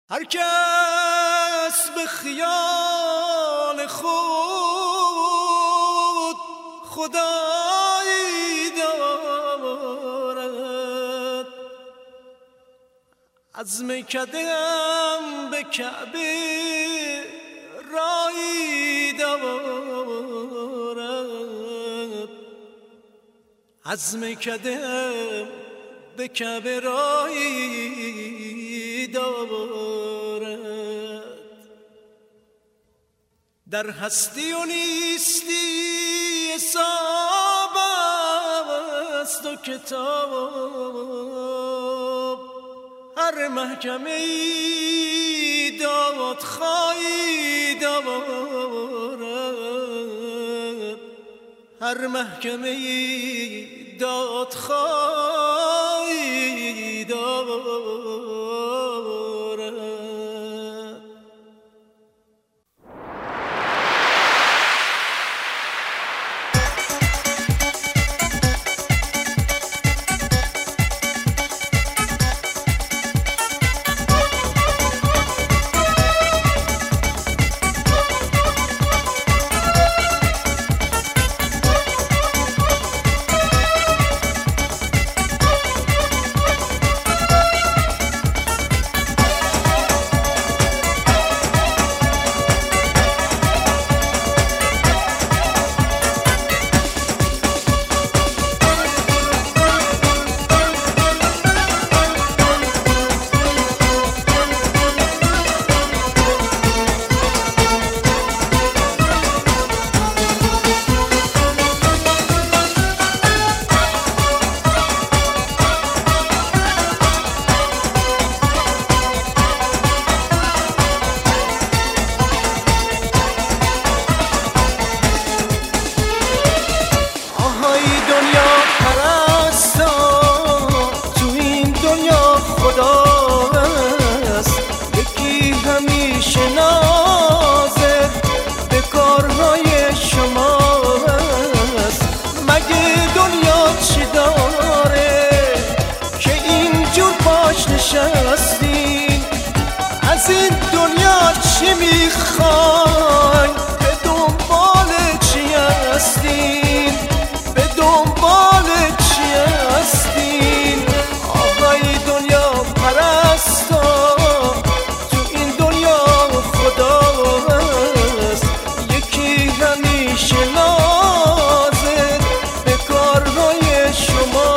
هر کس به خیال خود خدایی دارد، عزم کدم به کعبه رایی دارد، عزم کدم به کعبه رایی دارد. در هستی و نیستی حساب است و کتاب، هر محکمه ای دادخواهی دارد، هر محکمه ای دادخواهی دارد. نشستین از این دنیا چی میخواین؟ به دنبال چی هستین؟ به دنبال چی هستین؟ آهای دنیا پرستا، تو این دنیا خدا هست، یکی همیشه ناظر به کارهای شما.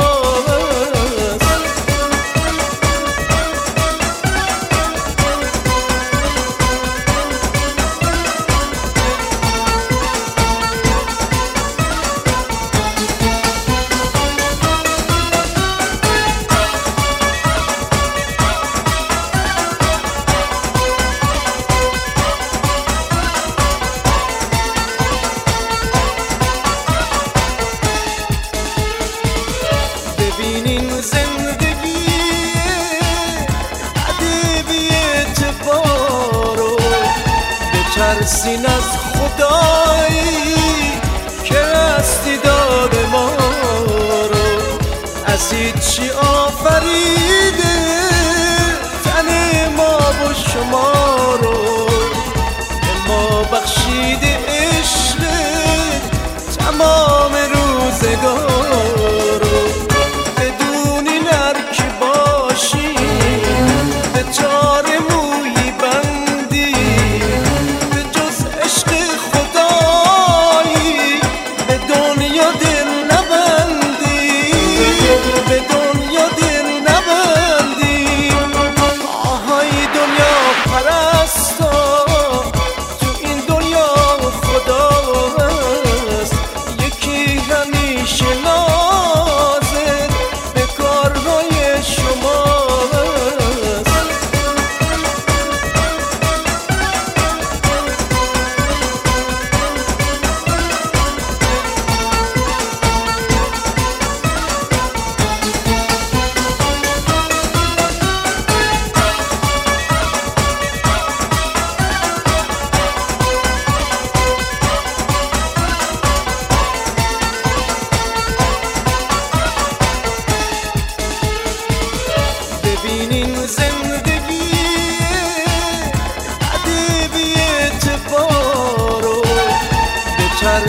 ببینین زندگی عده بی اعتبارو، بترسین از خدایی که هستی داده ما رو، از هیچی آفریده تن ما و شما رو، به ما بخشیده عشق تمام روزگار رو. به دنیا دل نبندی،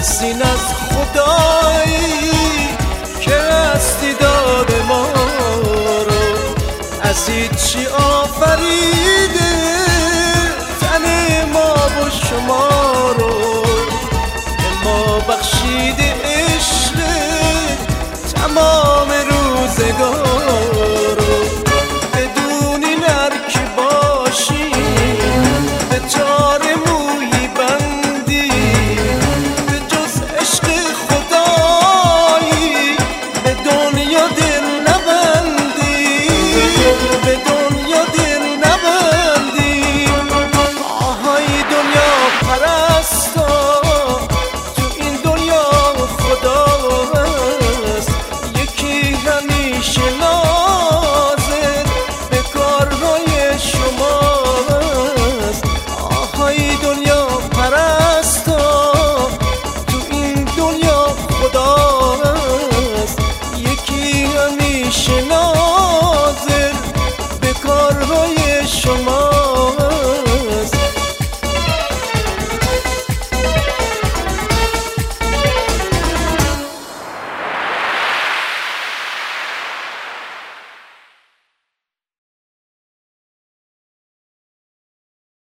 بترسین از خدایی که هستی داده ما رو از هیچی آفرید